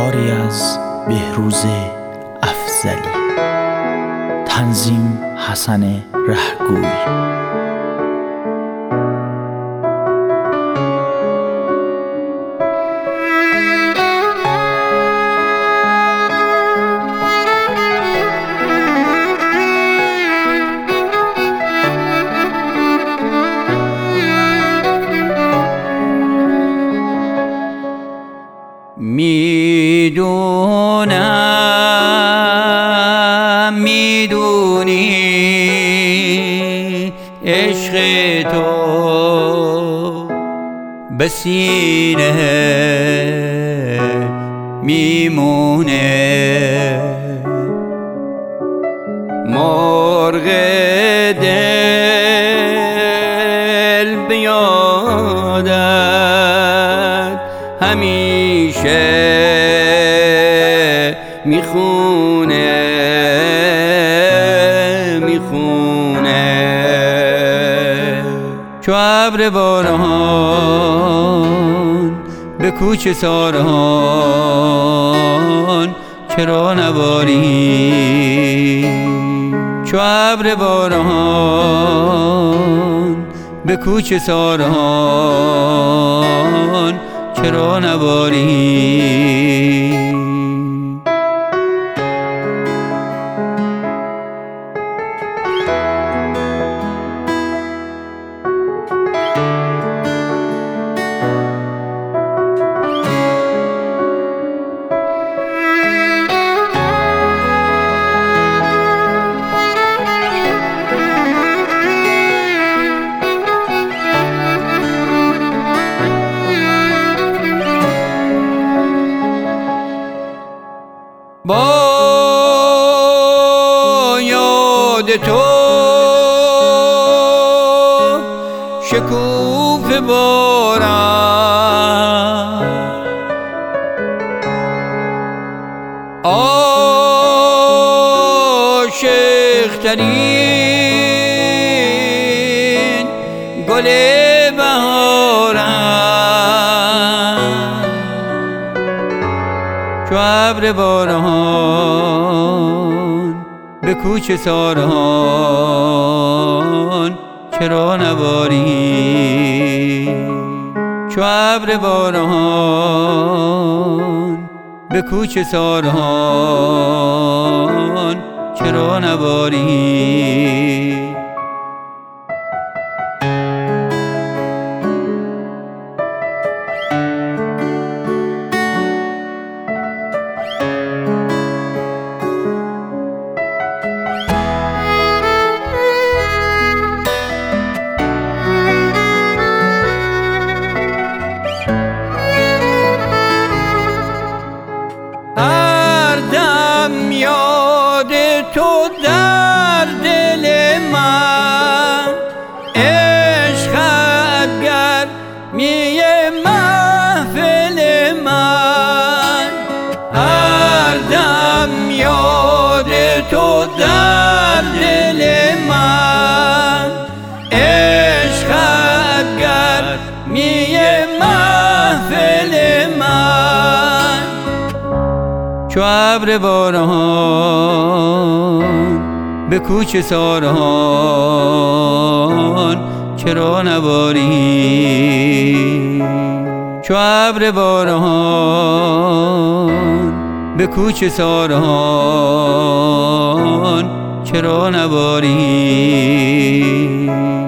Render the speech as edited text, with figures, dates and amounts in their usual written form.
کاری از بهروز افضلی. تنظیم حسن رهگوی. میدونی عشق تو به سینه میمونه، مرغ دل بیادت همیشه میخونه چو ابر باران به کوچه ساران چرا نباری؟ چو ابر باران به کوچه ساران چرا نباری؟ با یاد تو شکوفه بارم، عاشق‌ترین گل بهارم، چو ابر باران به کوچه ساران چرا نباری؟ چو ابر باران به کوچه ساران چرا نباری؟ یاد تو در دل من، عشقت گرمی محفل من، هر دم یاد تو در دل من، عشقت گرمی محفل من، چو ابر باران به کوچه ساران چرا نباری؟ چو ابر باران به کوچه ساران چرا نباری؟